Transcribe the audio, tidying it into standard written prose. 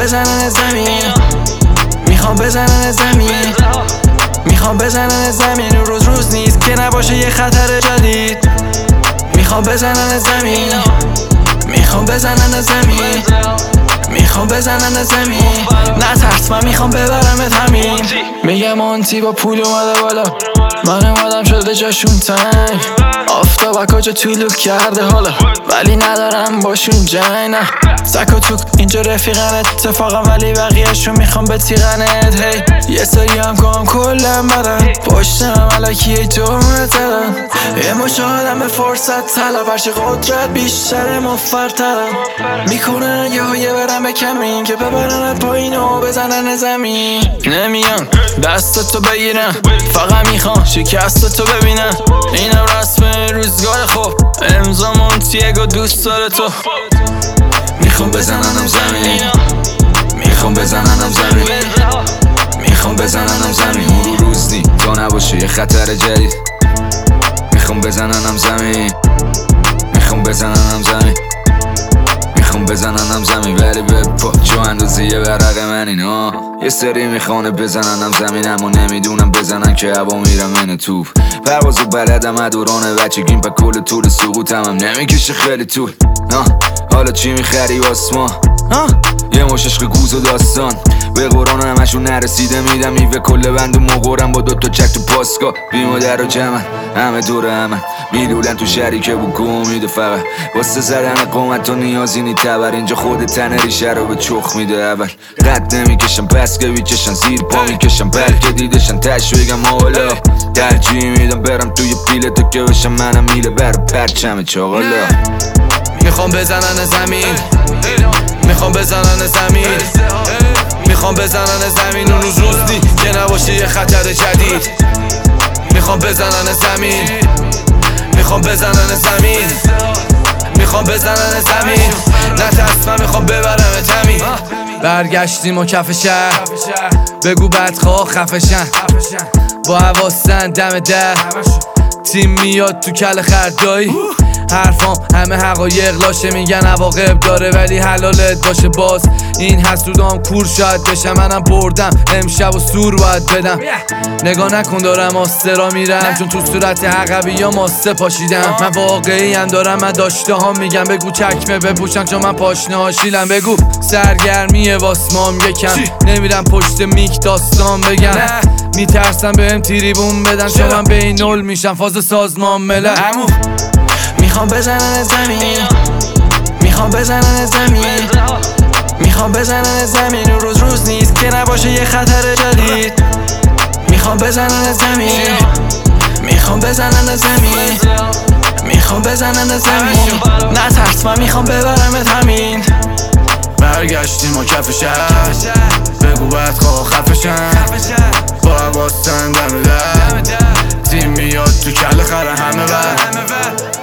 بزنن زمین، میخوام بزنن زمین، میخوام بزنن زمین. روز نیست که نباشه یه خطر جدید. میخوام بزنن زمین، میخوام بزنن زمین، میخوام بزنن زمین. نترس من میخوام ببرمت همین. میگم مونتی با پول اومده بالا، من اومدم شده جاشون تنگ. آفتاب کجا طولو کرده حالا، ولی ندارم باشون جنگ. نه سک و توک اینجا رفیقن اتفاقا، ولی بقیهشون میخوام بتیغنت. هی یه سری هم کام کلم بدن، پشتم علکی دومت دادن. یه مشاهدم به فرصت طلب، هرچی قدرت بیشتر مفرترم. میکنن یه برم به کمین که ببرنت پایین و بزنن زمین. نمیان دستتو بگیرم، فقط میخوام شکستتو ببینم. اینم رسم روزگار خوب، امضا مونتیگو دوست داره تو. میخوام بزننم زمین، میخوام بزننم زمین، میخوام بزننم زمین. روز نی تا نباشه یه خطر جدید. میخوام بزننم زمین، میخوام بزننم زمین، میخوام بزننم زمین. ولی به پا جو اندازه یه ورق من اینا. یه سری میخوانه بزننم زمین، اما نمیدونم بزنن که هوا میرم اینه تو. پروازو بلدم دوران بچگیم، پا کل طول سقوطم هم نمیکشه خیلی طول. حالا چی میخری واسه ما؟ یه مش عشق گوز و داستان، به قرآن همشون نرسیده میدم میوه کل بند و مقرم با دوتا چک تو پاسکا. بیمادر و جمن همه دور همه میلولن تو شریکه و گم میده. فقط واسه زدن قومت و نیازی نی تبر، اینجا خود تن ریشه رو به چخ میده. اول قد نمیکشم پس که بیچشن، زیر پا میکشم بلکه دیدشن تش بگم حالا. ترجیح میدم برم توی پیله تا که بشم منم میله بر پرچم چاقالا. میخوام بزنن زمین، میخوام بزنن زمین، میخوام بزنن زمین. اون روز نی که نباشه یه خطر جدید. میخوام بزنن زمین، میخوام بزنن زمین، میخوام بزنن زمین. نترس من میخوام ببرمت همین. برگشتیم و کف شهر، بگو بدخواه خفشن، با حواسن دم در. تیم میاد تو کل خردایی، حرفام همه حقایق لاشه، میگن عواقب داره ولی حلالت باشه. باز این حسودام کور شاید بشم، منم بردم امشب و سور باید بدم. نگاه نکن دارم آسترا میرم، چون تو صورت عقبی یا ماسته پاشیدم. من واقعی هم دارم، من داشته ها میگم. بگو چکمه بپوشن چون من پاشنه هاشیلم. بگو سرگرمیه واسمام یکم، نمیرم پشت میک داستان بگم. میترسم بهم تریبون بدن چون من بینول میشم فاز سازمان ملل. میخوام بزنن زمین، میخوام بزنن زمین، میخوام بزنن زمین. روز نیست که نباشه یه خطر جدید. میخوام بزنن زمین، میخوام بزنن زمین، میخوام بزنن زمین. نترس من میخوام ببرمت همین. برگشتیم و کف شهر، بگو بدخواه خفشن، با حواسن دم در. تیم میاد تو کل خره همه بر